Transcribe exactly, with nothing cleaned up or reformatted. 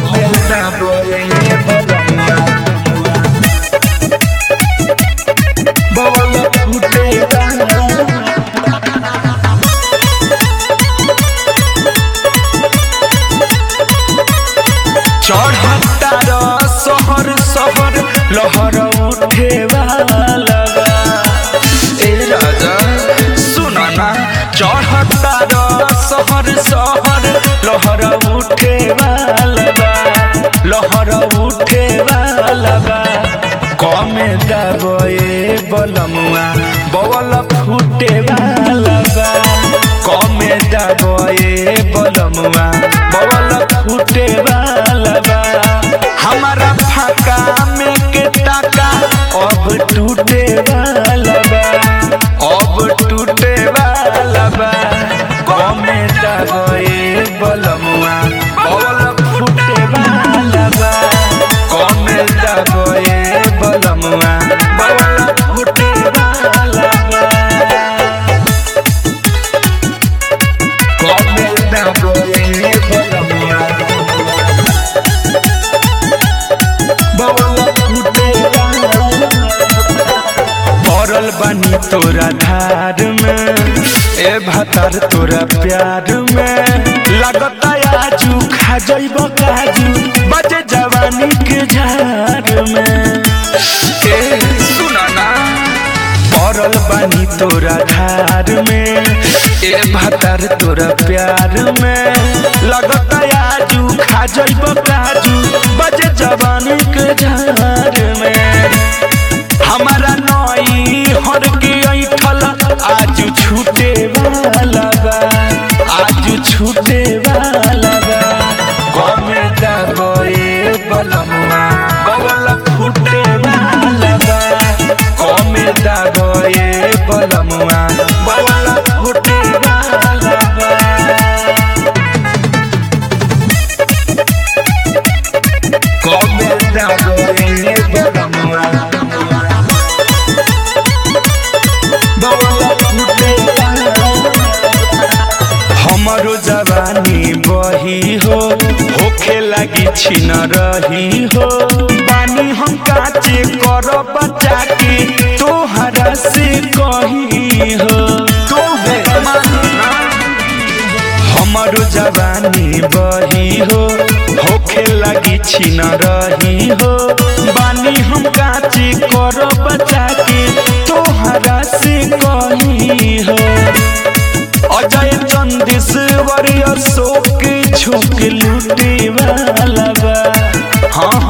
Comenta boye balanga Bawala ude चढ़ता शहर शहर लहर उठे वाला ए राजा सुना ना चढ़ता शहर शहर लहर उठे वाला लहर उठे वाला कमे दबे बलमुआ बवल फूटे वाला कमे दबे बलमुआ बवल फूटे वाला हमारा फाका में के टाका अब टूटे वाला अब टूटे वाला कमे दबे बलमुआ बवल फूटे वाला कमे दबे बलमुआ बवल फूटे वाला कमे दबे बलमुआ पड़ल बानी तोरा धार में ए भतार तोरा प्यार में लगता आजू खा जइब काजू बजे जवानी के झार में ए सुना ना पड़ल बानी तोरा धार में ए भतार तोरा प्यार में लगता आजू खा जइब काजू बजे जवानी के झार में हमारा नई हर के ऐठल आज छूटे वाला बा आज छूटे वाला बा कमे दबे बलमुआ बवल फूटे वाला बा कमे दबे बलमुआ बवल फूटे वाला बा कमे दबे बलमुआ हमारो जवानी बही हो होखे लगी छिन रही हो पानी हम काचे कर बचा के तोहरा से कही हो हमारो जवानी बही हो होखे लगी छिन रही हो बानी हम काचे कर बचा के तोहरा से कही हो अजय चंदेश्वर अशोक झोंक लूटे वाला बा हाँ